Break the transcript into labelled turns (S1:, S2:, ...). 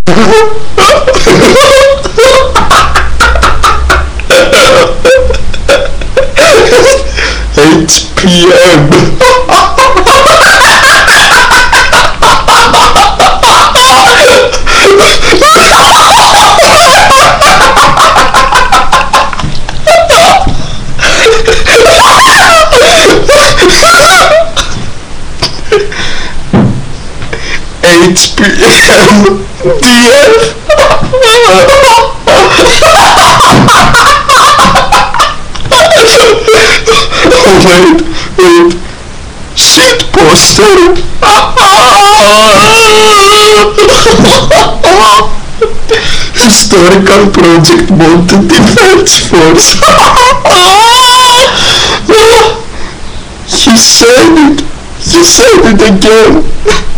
S1: 8 p.m. 8 p.m. DF. Oh wait. Shit poster. Historical project Mountain Defense Force. He said it again.